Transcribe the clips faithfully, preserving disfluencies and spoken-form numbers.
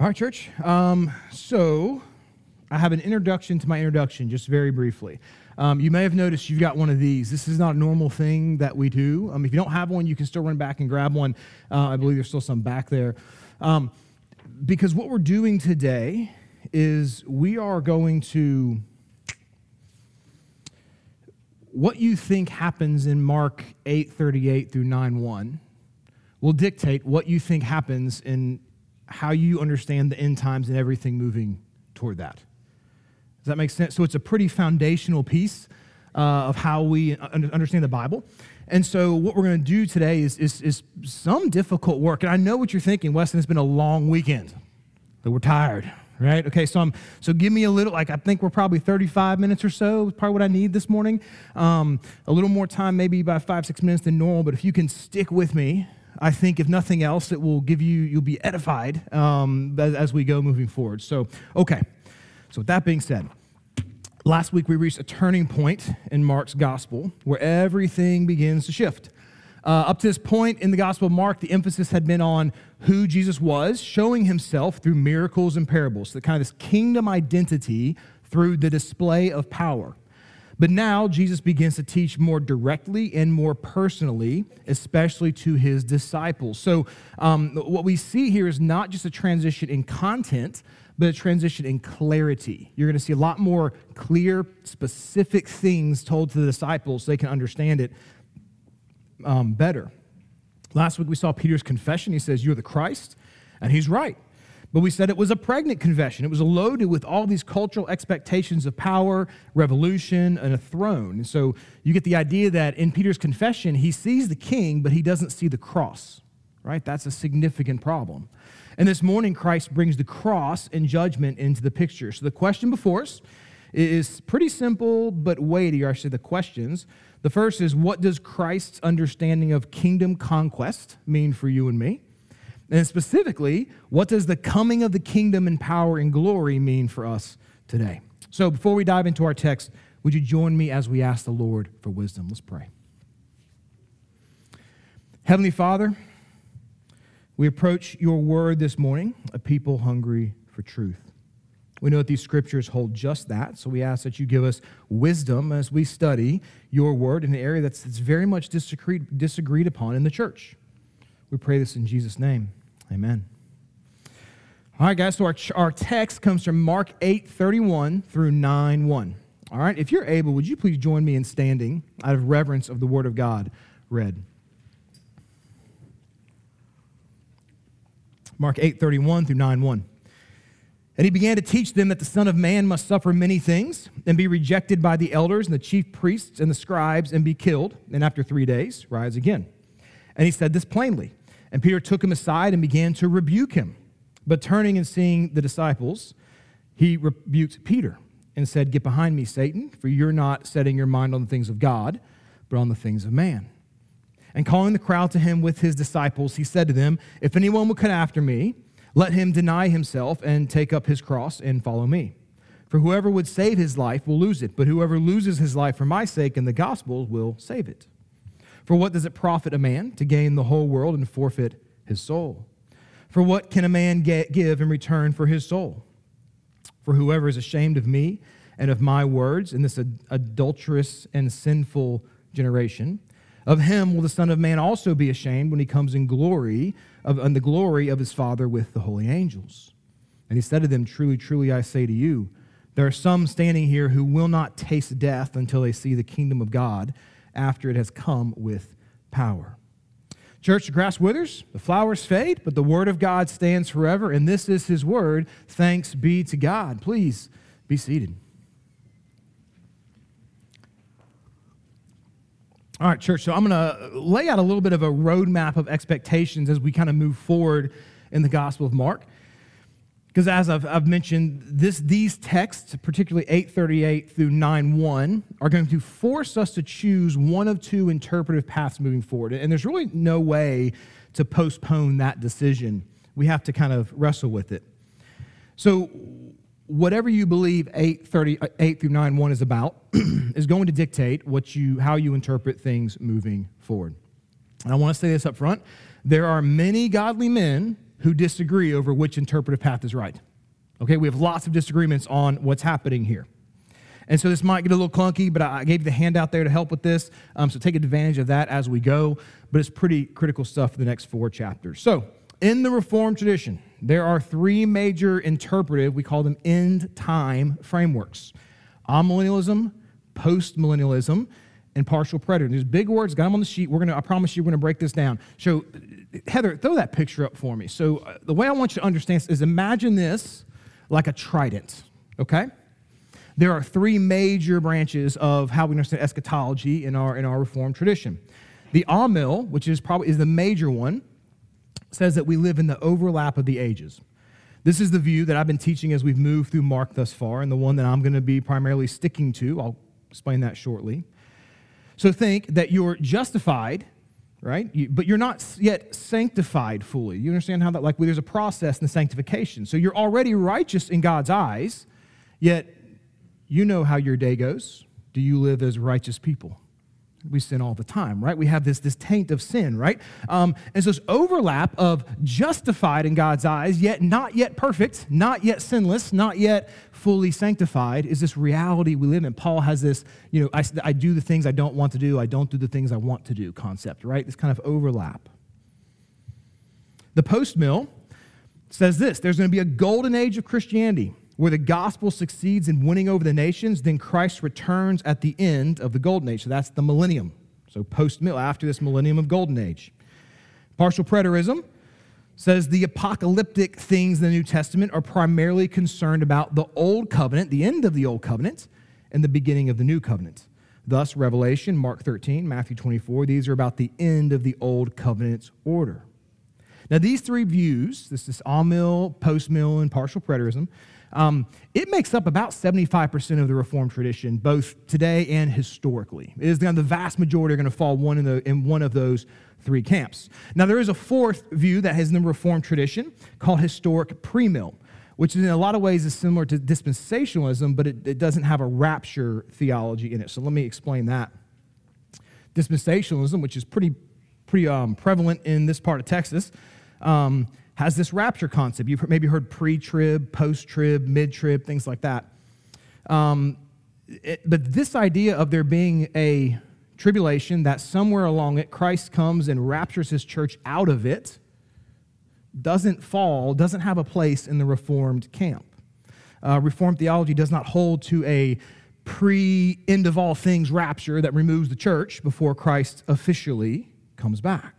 All right, church. Um, so I have an introduction to my introduction, just very briefly. Um, you may have noticed you've got one of these. This is not a normal thing that we do. Um, if you don't have one, you can still run back and grab one. Uh, I believe there's still some back there. Um, because what we're doing today is we are going to, what you think happens in Mark eight thirty-eight through nine one will dictate what you think happens in how you understand the end times and everything moving toward that. Does that make sense? So it's a pretty foundational piece uh, of how we understand the Bible. And so what we're going to do today is, is, is some difficult work. And I know what you're thinking, Weston, it's been a long weekend, that we're tired, right? Okay, so I'm, so give me a little, like I think we're probably thirty-five minutes or so, is probably what I need this morning. Um, a little more time, maybe about five, six minutes than normal, but if you can stick with me, I think if nothing else, it will give you, you'll be edified um, as, as we go moving forward. So, okay. So with that being said, last week we reached a turning point in Mark's gospel where everything begins to shift. Uh, up to this point in the Gospel of Mark, the emphasis had been on who Jesus was, showing himself through miracles and parables, so the kind of this kingdom identity through the display of power. But now Jesus begins to teach more directly and more personally, especially to his disciples. So um, what we see here is not just a transition in content, but a transition in clarity. You're going to see a lot more clear, specific things told to the disciples so they can understand it um, better. Last week we saw Peter's confession. He says, "You're the Christ," and he's right. But we said it was a pregnant confession. It was loaded with all these cultural expectations of power, revolution, and a throne. And so you get the idea that in Peter's confession, he sees the king, but he doesn't see the cross, right? That's a significant problem. And this morning, Christ brings the cross and judgment into the picture. So the question before us is pretty simple, but weighty, or I should say the questions. The first is, what does Christ's understanding of kingdom conquest mean for you and me? And specifically, what does the coming of the kingdom in power and glory mean for us today? So before we dive into our text, would you join me as we ask the Lord for wisdom? Let's pray. Heavenly Father, we approach your word this morning, a people hungry for truth. We know that these scriptures hold just that, so we ask that you give us wisdom as we study your word in an area that's, that's very much disagreed, disagreed upon in the church. We pray this in Jesus' name. Amen. All right, guys, so our, our text comes from Mark eight thirty-one through nine one. All right, if you're able, would you please join me in standing out of reverence of the word of God read? Mark eight thirty-one through nine one. "And he began to teach them that the Son of Man must suffer many things and be rejected by the elders and the chief priests and the scribes and be killed, and after three days rise again. And he said this plainly. And Peter took him aside and began to rebuke him. But turning and seeing the disciples, he rebuked Peter and said, 'Get behind me, Satan, for you're not setting your mind on the things of God, but on the things of man.' And calling the crowd to him with his disciples, he said to them, 'If anyone will come after me, let him deny himself and take up his cross and follow me. For whoever would save his life will lose it, but whoever loses his life for my sake and the gospel will save it. For what does it profit a man to gain the whole world and forfeit his soul? For what can a man get, give in return for his soul? For whoever is ashamed of me and of my words in this ad- adulterous and sinful generation, of him will the Son of Man also be ashamed when he comes in glory of in the glory of his Father with the holy angels.' And he said to them, 'Truly, truly, I say to you, there are some standing here who will not taste death until they see the kingdom of God after it has come with power.'" Church, the grass withers, the flowers fade, but the word of God stands forever, and this is his word. Thanks be to God. Please be seated. All right, church, so I'm going to lay out a little bit of a roadmap of expectations as we kind of move forward in the Gospel of Mark. Because as I've, I've mentioned, this, these texts, particularly eight thirty-eight through nine one, are going to force us to choose one of two interpretive paths moving forward. And there's really no way to postpone that decision. We have to kind of wrestle with it. So whatever you believe eight thirty-eight through nine one is about is going to dictate what you, how you interpret things moving forward. And I want to say this up front. There are many godly men who disagree over which interpretive path is right. Okay, we have lots of disagreements on what's happening here. And so this might get a little clunky, but I gave you the handout there to help with this. Um, so take advantage of that as we go. But it's pretty critical stuff for the next four chapters. So in the Reformed tradition, there are three major interpretive, we call them end time frameworks. Amillennialism, postmillennialism, and partial preterism. There's big words, got them on the sheet. We're gonna, I promise you, we're gonna break this down. So Heather, throw that picture up for me. So uh, the way I want you to understand is imagine this like a trident, okay? There are three major branches of how we understand eschatology in our in our Reformed tradition. The Amil, which is probably is the major one, says that we live in the overlap of the ages. This is the view that I've been teaching as we've moved through Mark thus far, and the one that I'm going to be primarily sticking to. I'll explain that shortly. So think that you're justified, right? You, but you're not yet sanctified fully. You understand how that, like, well, there's a process in the sanctification. So you're already righteous in God's eyes, yet you know how your day goes. Do you live as righteous people? We sin all the time, right? We have this, this taint of sin, right? Um, and so this overlap of justified in God's eyes, yet not yet perfect, not yet sinless, not yet fully sanctified, is this reality we live in. Paul has this, you know, I, I do the things I don't want to do, I don't do the things I want to do concept, right? This kind of overlap. The post-mill says this: there's going to be a golden age of Christianity where the gospel succeeds in winning over the nations, then Christ returns at the end of the golden age. So that's the millennium. So post-mill, after this millennium of golden age. Partial preterism says the apocalyptic things in the New Testament are primarily concerned about the old covenant, the end of the old covenant, and the beginning of the new covenant. Thus, Revelation, Mark thirteen, Matthew twenty-four, these are about the end of the old covenant's order. Now, these three views, this is Amil, post-mill, and partial preterism, Um, it makes up about seventy-five percent of the Reformed tradition, both today and historically. It is the, the vast majority are going to fall one in, the, in one of those three camps. Now, there is a fourth view that has in the Reformed tradition called historic premill, which in a lot of ways is similar to dispensationalism, but it, it doesn't have a rapture theology in it. So let me explain that. Dispensationalism, which is pretty, pretty um, prevalent in this part of Texas, um, has this rapture concept. You've maybe heard pre-trib, post-trib, mid-trib, things like that. Um, it, but this idea of there being a tribulation, that somewhere along it, Christ comes and raptures his church out of it, doesn't fall, doesn't have a place in the Reformed camp. Uh, Reformed theology does not hold to a pre-end of all things rapture that removes the church before Christ officially comes back.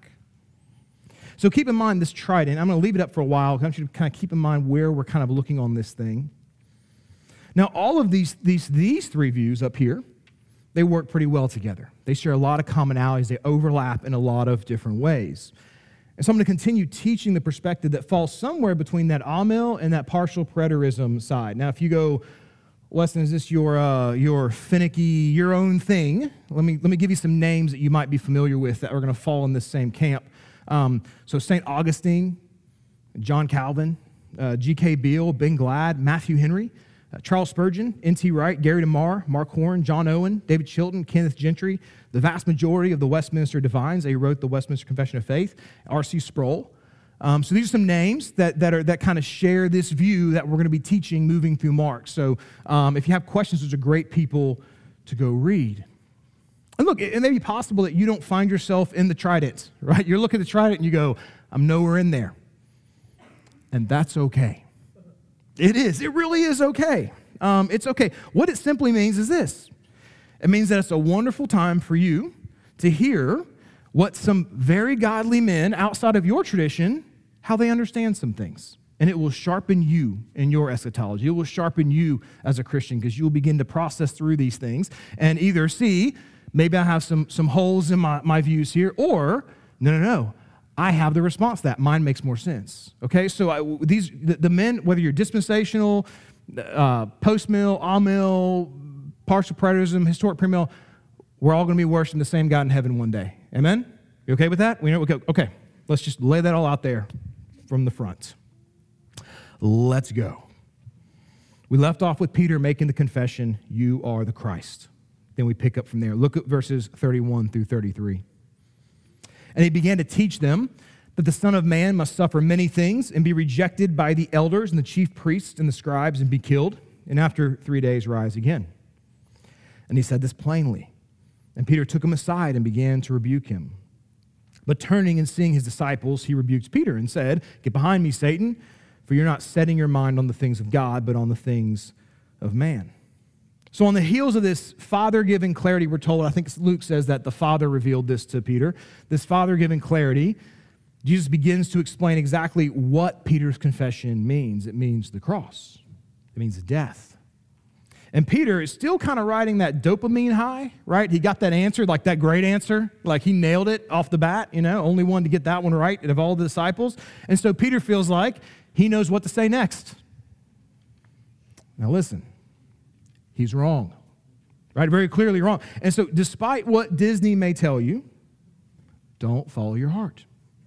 So keep in mind this trident. I'm going to leave it up for a while. I want you to kind of keep in mind where we're kind of looking on this thing. Now, all of these, these, these three views up here, they work pretty well together. They share a lot of commonalities. They overlap in a lot of different ways. And so I'm going to continue teaching the perspective that falls somewhere between that Amil and that partial preterism side. Now, if you go, Weston, is this your uh, your finicky, your own thing? Let me, let me give you some names that you might be familiar with that are going to fall in this same camp. Um, so Saint Augustine, John Calvin, uh, G K Beale, Ben Glad, Matthew Henry, uh, Charles Spurgeon, N T Wright, Gary DeMar, Mark Horn, John Owen, David Chilton, Kenneth Gentry, the vast majority of the Westminster Divines. They wrote the Westminster Confession of Faith, R C Sproul. Um, so these are some names that that are that kind of share this view that we're going to be teaching moving through Mark. So um, if you have questions, those are great people to go read. And look, it may be possible that you don't find yourself in the trident, right? You're looking at the trident and you go, I'm nowhere in there. And that's okay. It is. It really is okay. Um, it's okay. What it simply means is this. It means that it's a wonderful time for you to hear what some very godly men outside of your tradition, how they understand some things. And it will sharpen you in your eschatology. It will sharpen you as a Christian because you'll begin to process through these things and either see, maybe I have some, some holes in my, my views here, or no, no, no, I have the response to that. Mine makes more sense. Okay, so I, these the, the men, whether you're dispensational, uh, post-mill, amil, partial preterism, historic premill, we're all going to be worshiping the same God in heaven one day. Amen? You okay with that? We know. Okay, okay, let's just lay that all out there from the front. Let's go. We left off with Peter making the confession, you are the Christ. Then we pick up from there. Look at verses thirty-one through thirty-three. And he began to teach them that the Son of Man must suffer many things and be rejected by the elders and the chief priests and the scribes and be killed, and after three days rise again. And he said this plainly. And Peter took him aside and began to rebuke him. But turning and seeing his disciples, he rebuked Peter and said, "Get behind me, Satan, for you're not setting your mind on the things of God, but on the things of man." So on the heels of this Father-given clarity, we're told, I think Luke says that the Father revealed this to Peter, this Father-given clarity, Jesus begins to explain exactly what Peter's confession means. It means the cross. It means death. And Peter is still kind of riding that dopamine high, right? He got that answer, like that great answer, like he nailed it off the bat, you know, only one to get that one right of all the disciples. And so Peter feels like he knows what to say next. Now listen, he's wrong, right? Very clearly wrong. And so despite what Disney may tell you, don't follow your heart.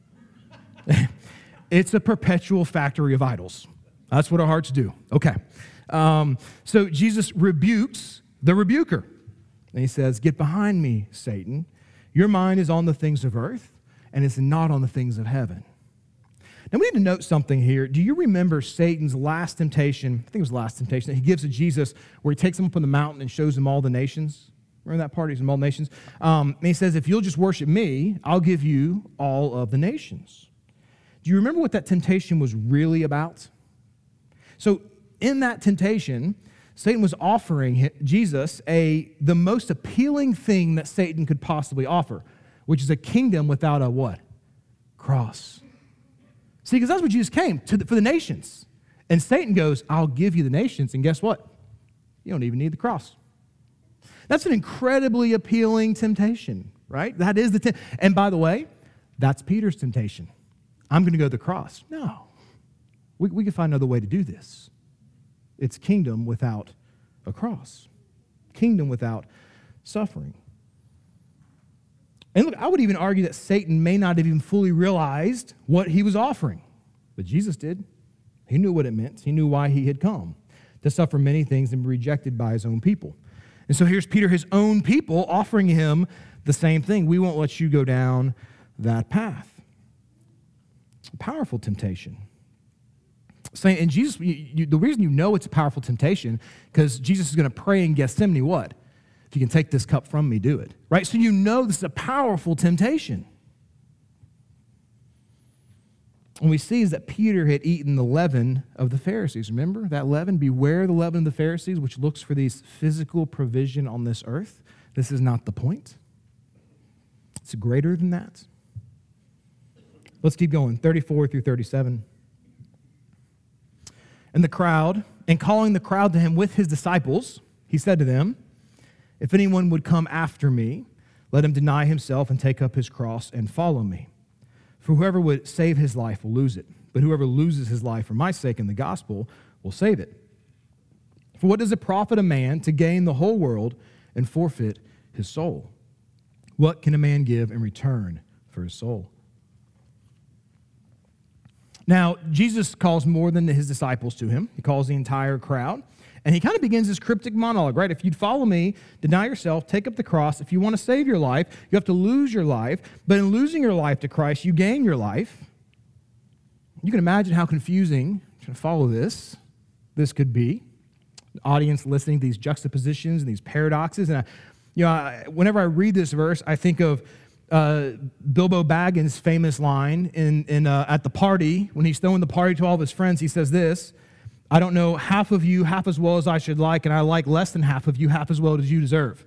It's a perpetual factory of idols. That's what our hearts do. Okay. Um, so Jesus rebukes the rebuker. And he says, "Get behind me, Satan. Your mind is on the things of earth, and it's not on the things of heaven." Now, we need to note something here. Do you remember Satan's last temptation? I think it was the last temptation that he gives to Jesus, where he takes him up on the mountain and shows him all the nations. Remember that part? He's in all nations. Um, and he says, "If you'll just worship me, I'll give you all of the nations." Do you remember what that temptation was really about? So in that temptation, Satan was offering Jesus a the most appealing thing that Satan could possibly offer, which is a kingdom without a what? Cross. See, because that's what Jesus came to the, for the nations. And Satan goes, "I'll give you the nations." And guess what? You don't even need the cross. That's an incredibly appealing temptation, right? That is the te- And by the way, that's Peter's temptation. I'm going to go to the cross. No. We, we can find another way to do this. It's kingdom without a cross. Kingdom without suffering. And look, I would even argue that Satan may not have even fully realized what he was offering. But Jesus did. He knew what it meant. He knew why he had come, to suffer many things and be rejected by his own people. And so here's Peter, his own people, offering him the same thing. We won't let you go down that path. A powerful temptation. Saying, and Jesus, you, you, the reason you know it's a powerful temptation, because Jesus is going to pray in Gethsemane, what? If you can take this cup from me, do it. Right? So you know this is a powerful temptation. And we see is that Peter had eaten the leaven of the Pharisees. Remember that leaven? Beware the leaven of the Pharisees, which looks for these physical provision on this earth. This is not the point. It's greater than that. Let's keep going, thirty-four through thirty-seven. And the crowd, and calling the crowd to him with his disciples, he said to them, "If anyone would come after me, let him deny himself and take up his cross and follow me. For whoever would save his life will lose it, but whoever loses his life for my sake and the gospel will save it. For what does it profit a man to gain the whole world and forfeit his soul? What can a man give in return for his soul?" Now, Jesus calls more than his disciples to him. He calls the entire crowd. And he kind of begins this cryptic monologue, right? If you'd follow me, deny yourself, take up the cross. If you want to save your life, you have to lose your life. But in losing your life to Christ, you gain your life. You can imagine how confusing to follow this, this could be. The audience listening to these juxtapositions and these paradoxes. And I, you know, I, whenever I read this verse, I think of Uh, Bilbo Baggins' famous line in, in uh, at the party, when he's throwing the party to all of his friends, he says this, "I don't know half of you half as well as I should like, and I like less than half of you half as well as you deserve."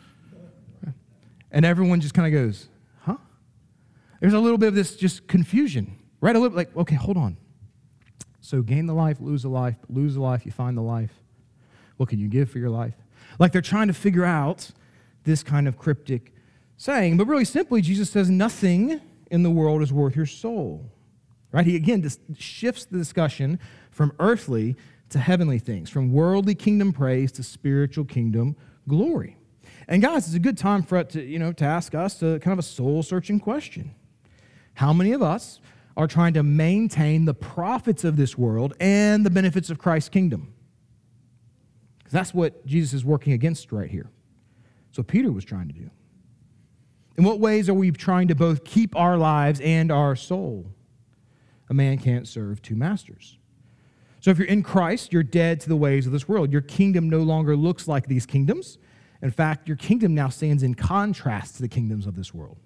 And everyone just kind of goes, huh? There's a little bit of this just confusion, right? A little like, okay, hold on. So gain the life, lose the life, lose the life, you find the life. What can you give for your life? Like they're trying to figure out this kind of cryptic saying, but really simply, Jesus says nothing in the world is worth your soul, right? He again just shifts the discussion from earthly to heavenly things, from worldly kingdom praise to spiritual kingdom glory. And guys, it's a good time for it to, you know, to ask us a kind of a soul-searching question. How many of us are trying to maintain the profits of this world and the benefits of Christ's kingdom? Because that's what Jesus is working against right here. So Peter was trying to do. In what ways are we trying to both keep our lives and our soul? A man can't serve two masters. So if you're in Christ, you're dead to the ways of this world. Your kingdom no longer looks like these kingdoms. In fact, your kingdom now stands in contrast to the kingdoms of this world.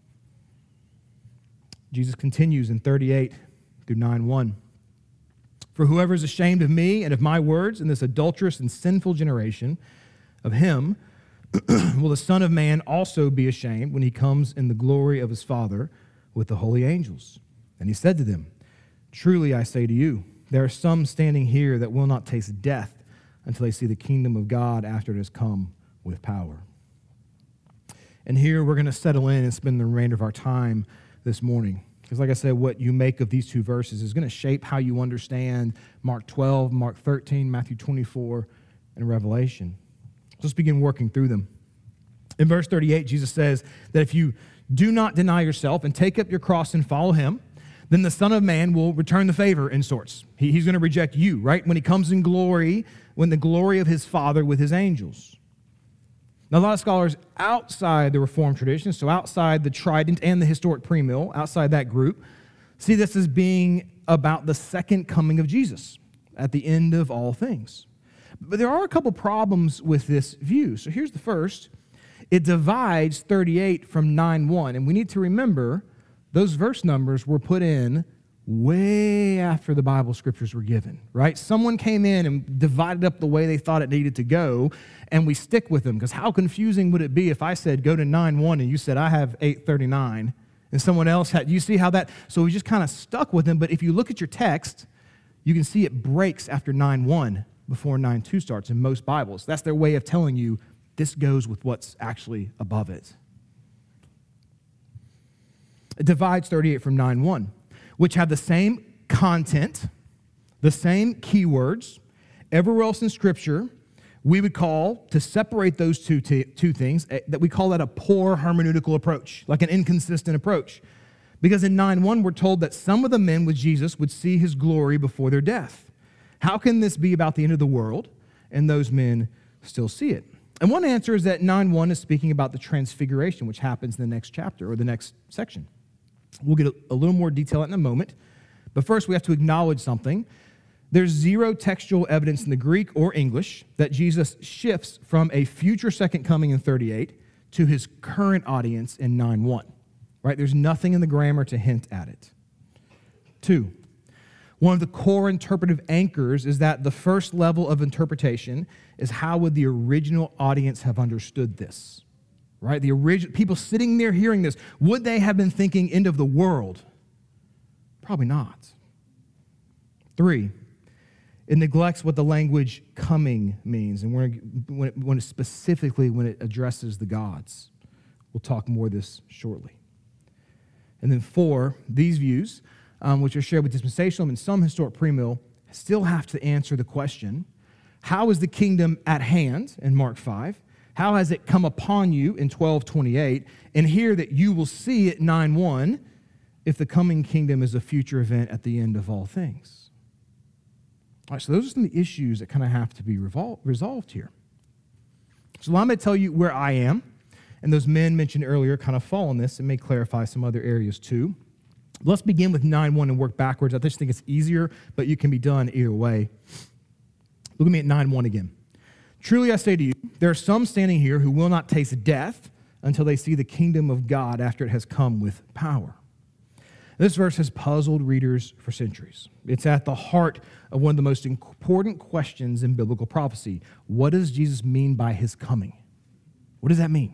Jesus continues in thirty-eight through nine one. For whoever is ashamed of me and of my words in this adulterous and sinful generation, of him will the Son of Man also be ashamed when he comes in the glory of his Father with the holy angels. And he said to them, truly I say to you, there are some standing here that will not taste death until they see the kingdom of God after it has come with power. And here we're going to settle in and spend the remainder of our time this morning. Because like I said, what you make of these two verses is going to shape how you understand Mark twelve, Mark thirteen, Matthew twenty-four, and Revelation. So let's begin working through them. In verse thirty-eight, Jesus says that if you do not deny yourself and take up your cross and follow him, then the Son of Man will return the favor in sorts. He, he's going to reject you, right? When he comes in glory, when the glory of his Father with his angels. Now, a lot of scholars outside the Reformed tradition, so outside the Trident and the historic premill, outside that group, see this as being about the second coming of Jesus at the end of all things. But there are a couple problems with this view. So here's the first. It divides thirty-eight from nine one, and we need to remember those verse numbers were put in way after the Bible scriptures were given, right? Someone came in and divided up the way they thought it needed to go, and we stick with them, because how confusing would it be if I said go to nine one and you said I have eight thirty-nine, and someone else had, you see how that, so we just kind of stuck with them. But if you look at your text, you can see it breaks after nine one before nine two starts in most Bibles. That's their way of telling you this goes with what's actually above it. It divides thirty-eight from nine one, which have the same content, the same keywords. Everywhere else in Scripture, we would call, to separate those two, t- two things, that we call that a poor hermeneutical approach, like an inconsistent approach. Because in nine one, we're told that some of the men with Jesus would see his glory before their death. How can this be about the end of the world and those men still see it? And one answer is that nine one is speaking about the transfiguration, which happens in the next chapter or the next section. We'll get a, a little more detail in a moment. But first, we have to acknowledge something. There's zero textual evidence in the Greek or English that Jesus shifts from a future second coming in thirty-eight to his current audience in nine one. Right? There's nothing in the grammar to hint at it. Two, one of the core interpretive anchors is that the first level of interpretation is how would the original audience have understood this? Right? The original people sitting there hearing this, would they have been thinking end of the world? Probably not. Three, it neglects what the language coming means, and when it, when it specifically when it addresses the gods. We'll talk more of this shortly. And then four, these views, um, which are shared with dispensational and some historic premill, still have to answer the question, how is the kingdom at hand in Mark five? How has it come upon you in twelve twenty-eight? And here that you will see at nine one if the coming kingdom is a future event at the end of all things. All right, so those are some of the issues that kind of have to be revol- resolved here. So I'm going to tell you where I am, and those men mentioned earlier kind of fall in this and may clarify some other areas too. Let's begin with nine one and work backwards. I just think it's easier, but you can be done either way. Look at me at nine one again. Truly I say to you, there are some standing here who will not taste death until they see the kingdom of God after it has come with power. This verse has puzzled readers for centuries. It's at the heart of one of the most important questions in biblical prophecy. What does Jesus mean by his coming? What does that mean?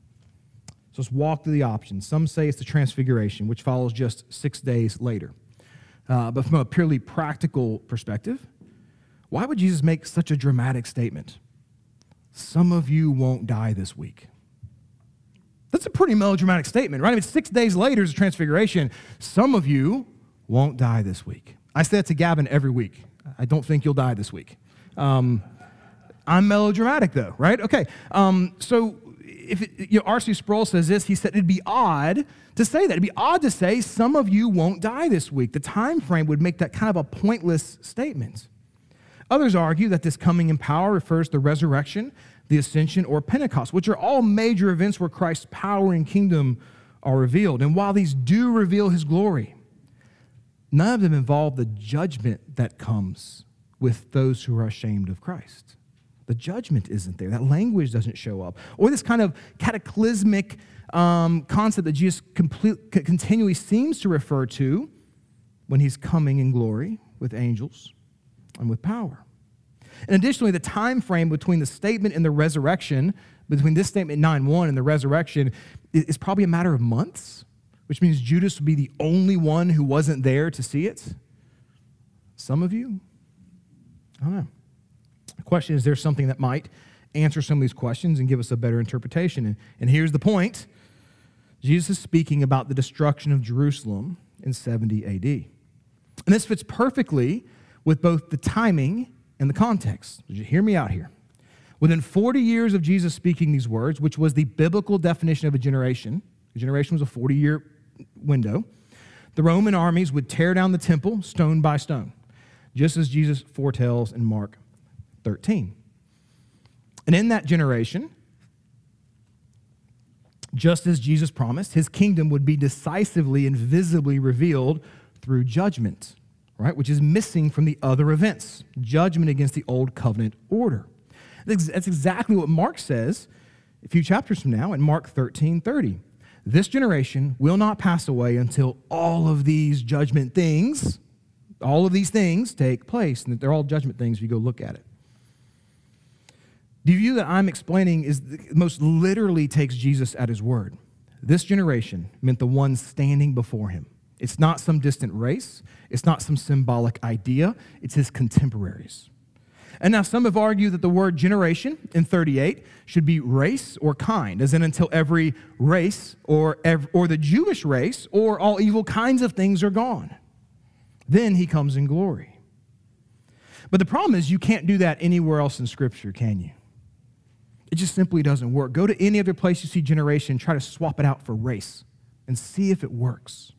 So let's walk through the options. Some say it's the transfiguration, which follows just six days later. Uh, but from a purely practical perspective, why would Jesus make such a dramatic statement? Some of you won't die this week. That's a pretty melodramatic statement, right? I mean, six days later is a transfiguration. Some of you won't die this week. I say that to Gavin every week. I don't think you'll die this week. Um, I'm melodramatic, though, right? Okay. Um, so if it, you know, R C Sproul says this, he said it'd be odd to say that. It'd be odd to say some of you won't die this week. The time frame would make that kind of a pointless statement. Others argue that this coming in power refers to the resurrection, the ascension, or Pentecost, which are all major events where Christ's power and kingdom are revealed. And while these do reveal his glory, none of them involve the judgment that comes with those who are ashamed of Christ. The judgment isn't there. That language doesn't show up. Or this kind of cataclysmic um, concept that Jesus complete, continually seems to refer to when he's coming in glory with angels and with power. And additionally, the time frame between the statement and the resurrection, between this statement nine one and the resurrection, is probably a matter of months, which means Judas would be the only one who wasn't there to see it. Some of you? I don't know. The question is, there something that might answer some of these questions and give us a better interpretation? And, and here's the point. Jesus is speaking about the destruction of Jerusalem in seventy A D. And this fits perfectly with both the timing and the context. Did you hear me out here? Within forty years of Jesus speaking these words, which was the biblical definition of a generation, a generation was a forty-year window, the Roman armies would tear down the temple stone by stone, just as Jesus foretells in Mark thirteen. And in that generation, just as Jesus promised, his kingdom would be decisively and visibly revealed through judgment, right, which is missing from the other events, judgment against the old covenant order. That's exactly what Mark says a few chapters from now in Mark thirteen thirty. This generation will not pass away until all of these judgment things, all of these things take place, and they're all judgment things if you go look at it. The view that I'm explaining is most literally takes Jesus at his word. This generation meant the one standing before him. It's not some distant race. It's not some symbolic idea. It's his contemporaries. And now some have argued that the word generation in thirty-eight should be race or kind, as in until every race or, or the Jewish race or all evil kinds of things are gone. Then he comes in glory. But the problem is you can't do that anywhere else in Scripture, can you? It just simply doesn't work. Go to any other place you see generation, try to swap it out for race and see if it works.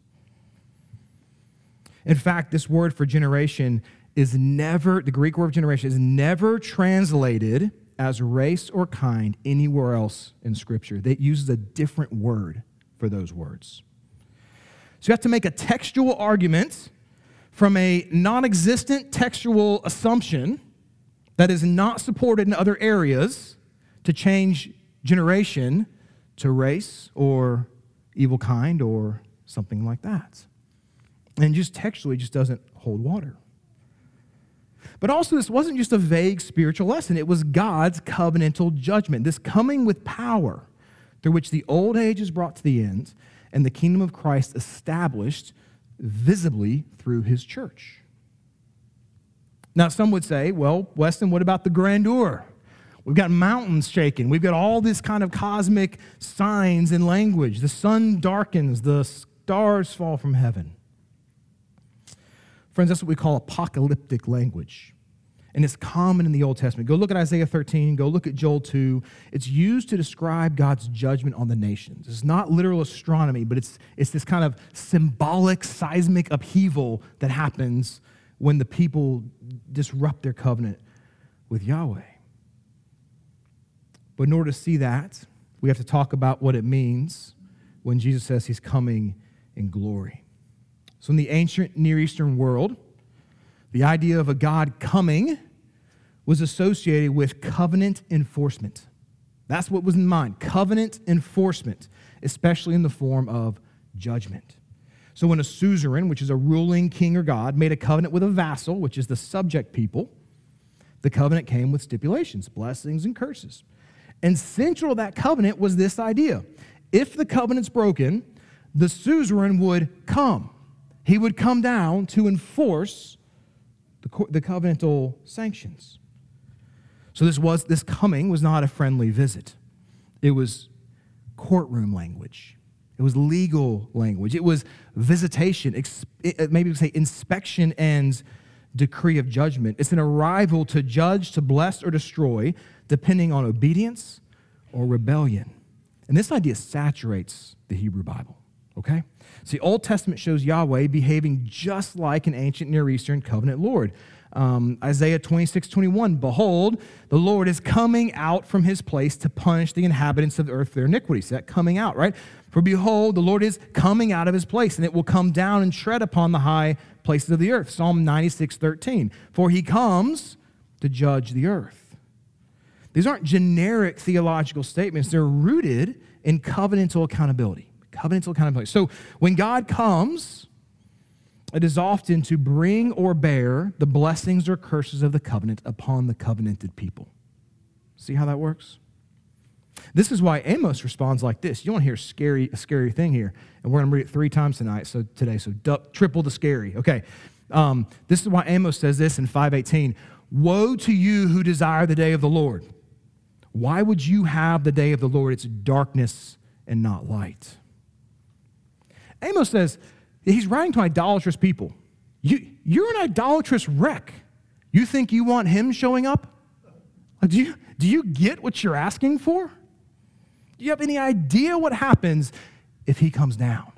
In fact, this word for generation is never, the Greek word for generation is never translated as race or kind anywhere else in Scripture. It uses a different word for those words. So you have to make a textual argument from a non-existent textual assumption that is not supported in other areas to change generation to race or evil kind or something like that. And just textually just doesn't hold water. But also, this wasn't just a vague spiritual lesson. It was God's covenantal judgment, this coming with power through which the old age is brought to the end and the kingdom of Christ established visibly through his church. Now, some would say, well, Weston, what about the grandeur? We've got mountains shaking. We've got all this kind of cosmic signs and language. The sun darkens. The stars fall from heaven. Friends, that's what we call apocalyptic language. And it's common in the Old Testament. Go look at Isaiah thirteen. Go look at Joel two. It's used to describe God's judgment on the nations. It's not literal astronomy, but it's, it's this kind of symbolic, seismic upheaval that happens when the people disrupt their covenant with Yahweh. But in order to see that, we have to talk about what it means when Jesus says he's coming in glory. So in the ancient Near Eastern world, the idea of a God coming was associated with covenant enforcement. That's what was in mind, covenant enforcement, especially in the form of judgment. So when a suzerain, which is a ruling king or god, made a covenant with a vassal, which is the subject people, the covenant came with stipulations, blessings, and curses. And central to that covenant was this idea. If the covenant's broken, the suzerain would come. He would come down to enforce the, co- the covenantal sanctions. So this was this coming was not a friendly visit. It was courtroom language. It was legal language. It was visitation, ex- maybe we say inspection and decree of judgment. It's an arrival to judge, to bless, or destroy, depending on obedience or rebellion. And this idea saturates the Hebrew Bible, okay? See, Old Testament shows Yahweh behaving just like an ancient Near Eastern covenant Lord. Um, Isaiah twenty-six, twenty-one, behold, the Lord is coming out from his place to punish the inhabitants of the earth for their iniquities. That coming out, right? For behold, the Lord is coming out of his place, and it will come down and tread upon the high places of the earth. Psalm ninety-six, thirteen, for he comes to judge the earth. These aren't generic theological statements. They're rooted in covenantal accountability. Covenantal accountability. So when God comes, it is often to bring or bear the blessings or curses of the covenant upon the covenanted people. See how that works? This is why Amos responds like this. You want to hear a scary, a scary thing here, and we're going to read it three times tonight. So today, so du- triple the scary. Okay, um, this is why Amos says this in five eighteen. Woe to you who desire the day of the Lord. Why would you have the day of the Lord? It's darkness and not light. Amos says, he's writing to idolatrous people. You, you're an idolatrous wreck. You think you want him showing up? Do you, do you get what you're asking for? Do you have any idea what happens if he comes down?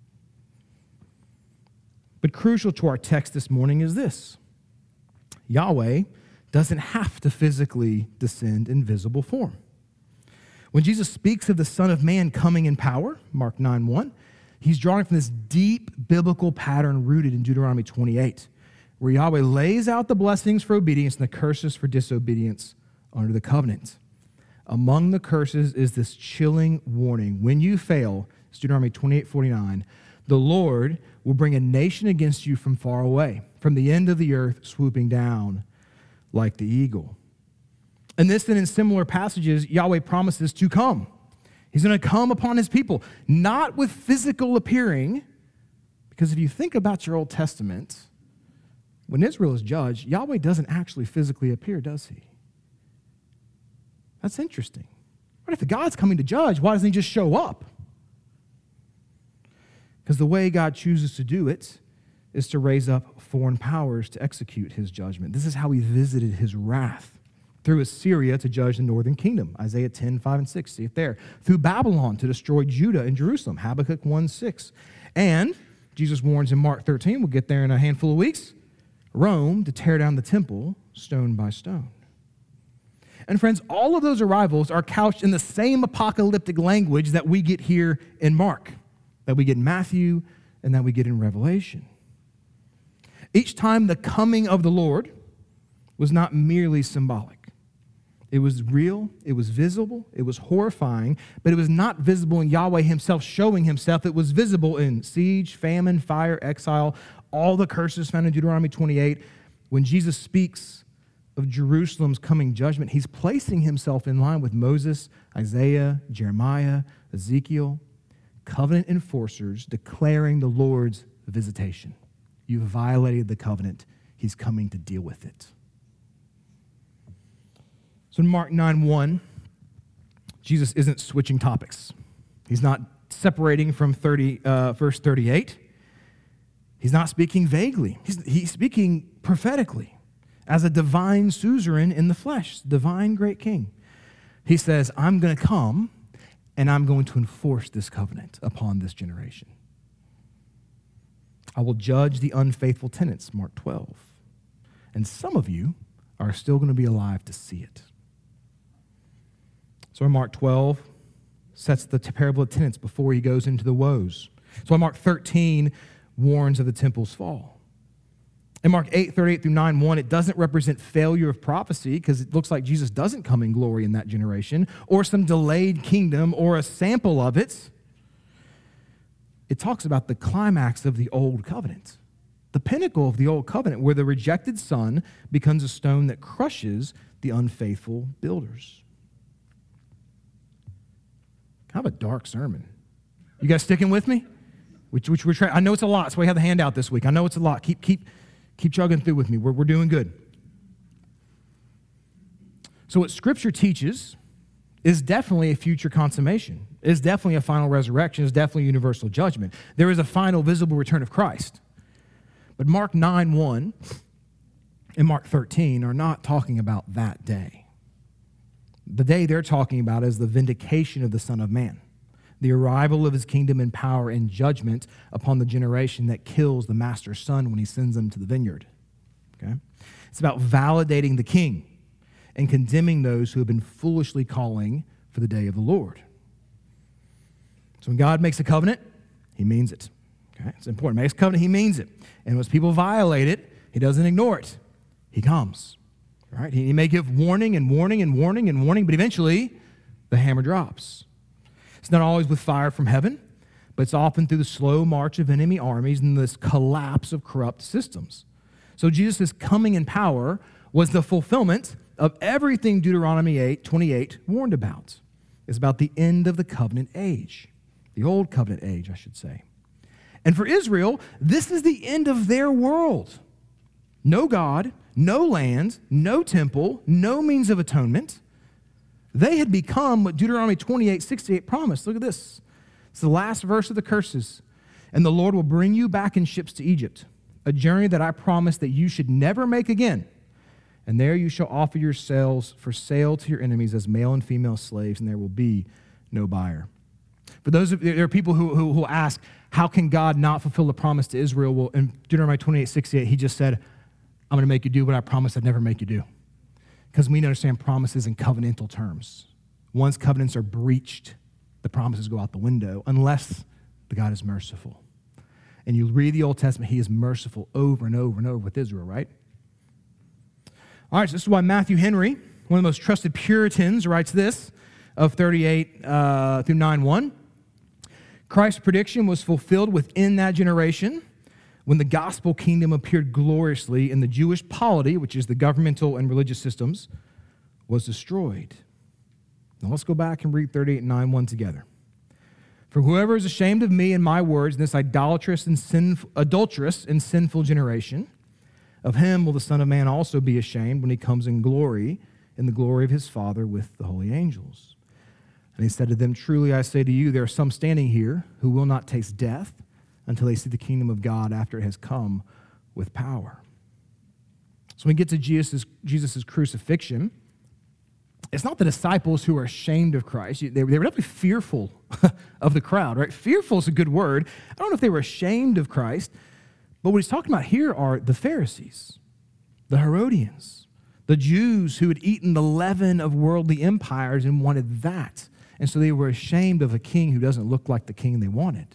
But crucial to our text this morning is this. Yahweh doesn't have to physically descend in visible form. When Jesus speaks of the Son of Man coming in power, Mark nine one, he's drawing from this deep biblical pattern rooted in Deuteronomy twenty-eight, where Yahweh lays out the blessings for obedience and the curses for disobedience under the covenant. Among the curses is this chilling warning. When you fail, it's Deuteronomy twenty-eight forty-nine, the Lord will bring a nation against you from far away, from the end of the earth, swooping down like the eagle. And this and in similar passages, Yahweh promises to come. He's going to come upon his people, not with physical appearing, because if you think about your Old Testament, when Israel is judged, Yahweh doesn't actually physically appear, does he? That's interesting. But if God's coming to judge, why doesn't he just show up? Because the way God chooses to do it is to raise up foreign powers to execute his judgment. This is how he visited his wrath. Through Assyria to judge the northern kingdom, Isaiah ten, five and six, see it there. Through Babylon to destroy Judah and Jerusalem, Habakkuk one, six. And Jesus warns in Mark thirteen, we'll get there in a handful of weeks, Rome to tear down the temple stone by stone. And friends, all of those arrivals are couched in the same apocalyptic language that we get here in Mark, that we get in Matthew, and that we get in Revelation. Each time the coming of the Lord was not merely symbolic. It was real, it was visible, it was horrifying, but it was not visible in Yahweh himself showing himself. It was visible in siege, famine, fire, exile, all the curses found in Deuteronomy twenty-eight. When Jesus speaks of Jerusalem's coming judgment, he's placing himself in line with Moses, Isaiah, Jeremiah, Ezekiel, covenant enforcers declaring the Lord's visitation. You violated the covenant. He's coming to deal with it. So in Mark nine one, Jesus isn't switching topics. He's not separating from thirty, uh, verse thirty-eight. He's not speaking vaguely. He's, he's speaking prophetically as a divine suzerain in the flesh, divine great king. He says, I'm going to come and I'm going to enforce this covenant upon this generation. I will judge the unfaithful tenants, Mark twelve. And some of you are still going to be alive to see it. So in Mark twelve, sets the parable of tenants before he goes into the woes. So in Mark thirteen, warns of the temple's fall. In Mark eight, thirty-eight through nine, one, it doesn't represent failure of prophecy because it looks like Jesus doesn't come in glory in that generation or some delayed kingdom or a sample of it. It talks about the climax of the old covenant, the pinnacle of the old covenant where the rejected son becomes a stone that crushes the unfaithful builders. Kind of a dark sermon. You guys sticking with me? Which, which we're trying. I know it's a lot, so we have the handout this week. I know it's a lot. Keep, keep, keep chugging through with me. We're, we're doing good. So what Scripture teaches is definitely a future consummation, is definitely a final resurrection, is definitely universal judgment. There is a final visible return of Christ. But Mark nine one and Mark thirteen are not talking about that day. The day they're talking about is the vindication of the Son of Man, the arrival of his kingdom and power and judgment upon the generation that kills the master's son when he sends them to the vineyard. okay? It's about validating the king and condemning those who have been foolishly calling for the day of the Lord. So when God makes a covenant, he means it. Okay? It's important. Makes a covenant, he means it. And when people violate it, he doesn't ignore it. He comes. Right? He may give warning and warning and warning and warning, but eventually the hammer drops. It's not always with fire from heaven, but it's often through the slow march of enemy armies and this collapse of corrupt systems. So Jesus' coming in power was the fulfillment of everything Deuteronomy eight twenty-eight warned about. It's about the end of the covenant age. The old covenant age, I should say. And for Israel, this is the end of their world. No God, no land, no temple, no means of atonement. They had become what Deuteronomy twenty-eight sixty-eight promised. Look at this. It's the last verse of the curses. And the Lord will bring you back in ships to Egypt, a journey that I promised that you should never make again. And there you shall offer yourselves for sale to your enemies as male and female slaves, and there will be no buyer. For those of, there are people who, who, who ask, how can God not fulfill the promise to Israel? Well, in Deuteronomy twenty-eight sixty-eight, he just said, I'm going to make you do what I promised I'd never make you do. Because we understand promises in covenantal terms. Once covenants are breached, the promises go out the window, unless the God is merciful. And you read the Old Testament, he is merciful over and over and over with Israel, right? All right, so this is why Matthew Henry, one of the most trusted Puritans, writes this of thirty-eight uh, through nine one. Christ's prediction was fulfilled within that generation when the gospel kingdom appeared gloriously and the Jewish polity, which is the governmental and religious systems, was destroyed. Now let's go back and read thirty-eight and nine one together. For whoever is ashamed of me and my words in this idolatrous and sinful, adulterous and sinful generation, of him will the Son of Man also be ashamed when he comes in glory, in the glory of his Father with the holy angels. And he said to them, truly I say to you, there are some standing here who will not taste death until they see the kingdom of God after it has come with power. So when we get to Jesus' Jesus' crucifixion, it's not the disciples who are ashamed of Christ. They were, they were definitely fearful of the crowd, right? Fearful is a good word. I don't know if they were ashamed of Christ, but what he's talking about here are the Pharisees, the Herodians, the Jews who had eaten the leaven of worldly empires and wanted that. And so they were ashamed of a king who doesn't look like the king they wanted.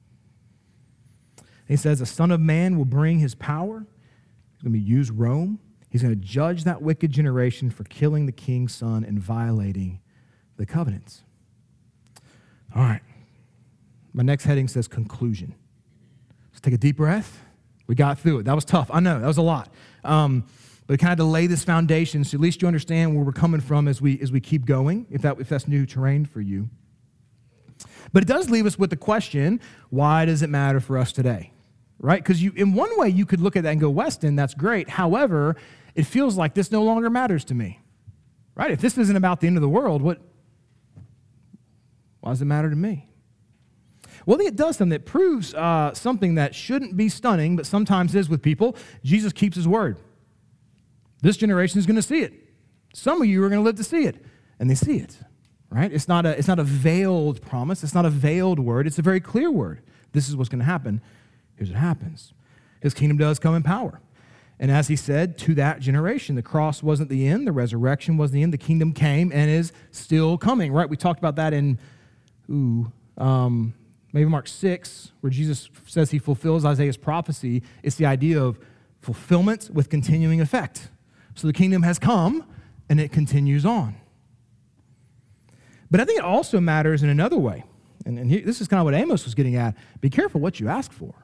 He says, the Son of Man will bring his power. He's going to use Rome. He's going to judge that wicked generation for killing the king's son and violating the covenants. All right. My next heading says conclusion. Let's take a deep breath. We got through it. That was tough. I know. That was a lot. Um, but kind of to lay this foundation so at least you understand where we're coming from as we as we keep going, if that if that's new terrain for you. But it does leave us with the question, why does it matter for us today? Right? Because you, in one way, you could look at that and go, Weston, that's great. However, it feels like this no longer matters to me. Right? If this isn't about the end of the world, what? Why does it matter to me? Well, I think it does something that proves uh, something that shouldn't be stunning, but sometimes is with people. Jesus keeps his word. This generation is going to see it. Some of you are going to live to see it, and they see it. Right? It's not a, it's not a veiled promise. It's not a veiled word. It's a very clear word. This is what's going to happen. Here's what happens. His kingdom does come in power. And as he said, to that generation, the cross wasn't the end. The resurrection wasn't the end. The kingdom came and is still coming, right? We talked about that in, ooh, um, maybe Mark six, where Jesus says he fulfills Isaiah's prophecy. It's the idea of fulfillment with continuing effect. So the kingdom has come and it continues on. But I think it also matters in another way. And, and he, this is kind of what Amos was getting at. Be careful what you ask for.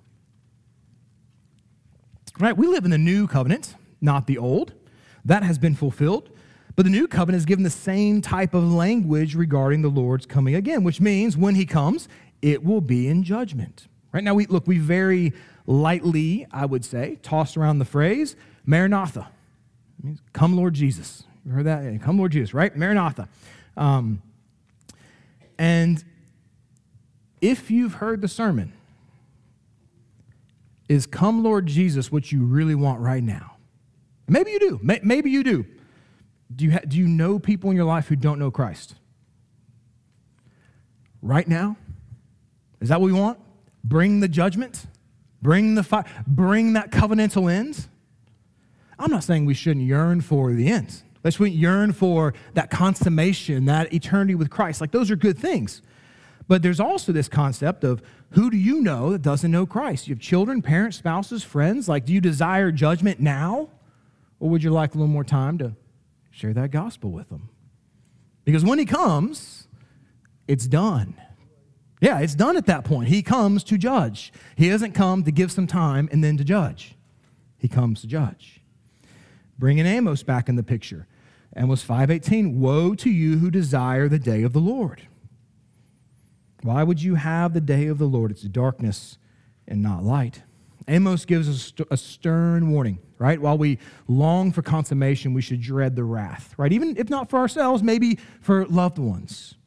Right? We live in the new covenant, not the old. That has been fulfilled. But the new covenant is given the same type of language regarding the Lord's coming again, which means when he comes, it will be in judgment. Right? Now, we look, we very lightly, I would say, toss around the phrase, Maranatha. It means, come Lord Jesus. You heard that? Yeah, come Lord Jesus, right? Maranatha. Um, and if you've heard the sermon, is come Lord Jesus what you really want right now? Maybe you do. Maybe you do. Do you, ha- do you know people in your life who don't know Christ? Right now? Is that what we want? Bring the judgment? Bring the fire? Bring that covenantal end? I'm not saying we shouldn't yearn for the end. That we shouldn't yearn for that consummation, that eternity with Christ. Like, those are good things. But there's also this concept of, who do you know that doesn't know Christ? You have children, parents, spouses, friends. Like, do you desire judgment now? Or would you like a little more time to share that gospel with them? Because when he comes, it's done. Yeah, it's done at that point. He comes to judge. He doesn't come to give some time and then to judge. He comes to judge. Bringing Amos back in the picture. Amos five eighteen, woe to you who desire the day of the Lord. Why would you have the day of the Lord? It's darkness and not light. Amos gives us a stern warning, right? While we long for consummation, we should dread the wrath, right? Even if not for ourselves, maybe for loved ones.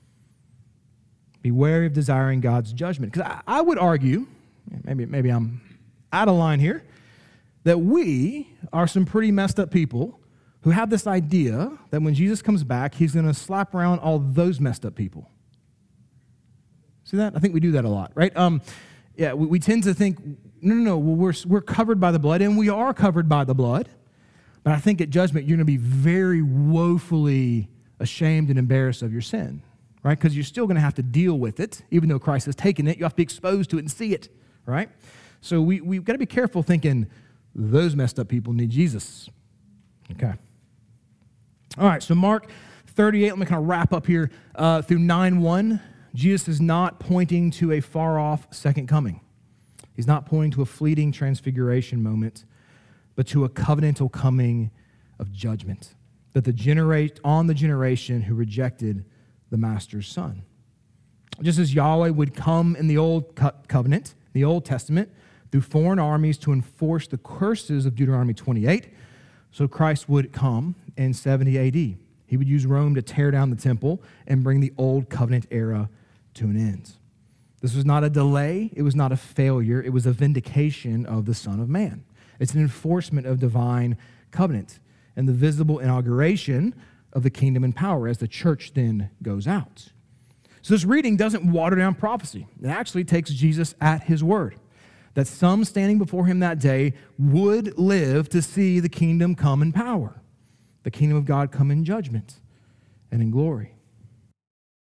Be wary of desiring God's judgment. Because I, I would argue, maybe, maybe I'm out of line here, that we are some pretty messed up people who have this idea that when Jesus comes back, he's going to slap around all those messed up people. See that? I think we do that a lot, right? Um, yeah, we, we tend to think, no, no, no, well, we're, we're covered by the blood, and we are covered by the blood. But I think at judgment, you're going to be very woefully ashamed and embarrassed of your sin, right? Because you're still going to have to deal with it. Even though Christ has taken it, you have to be exposed to it and see it, right? So we, we've got to be careful thinking those messed up people need Jesus. Okay. All right, so Mark thirty-eight, let me kind of wrap up here. Uh, through nine one, Jesus is not pointing to a far-off second coming. He's not pointing to a fleeting transfiguration moment, but to a covenantal coming of judgment that the generate on the generation who rejected the Master's Son. Just as Yahweh would come in the Old co- Covenant, the Old Testament, through foreign armies to enforce the curses of Deuteronomy twenty-eight, so Christ would come in seventy A D. He would use Rome to tear down the temple and bring the Old Covenant era to an end. This was not a delay. It was not a failure. It was a vindication of the Son of Man. It's an enforcement of divine covenant and the visible inauguration of the kingdom and power as the church then goes out. So this reading doesn't water down prophecy. It actually takes Jesus at his word, that some standing before him that day would live to see the kingdom come in power, the kingdom of God come in judgment and in glory.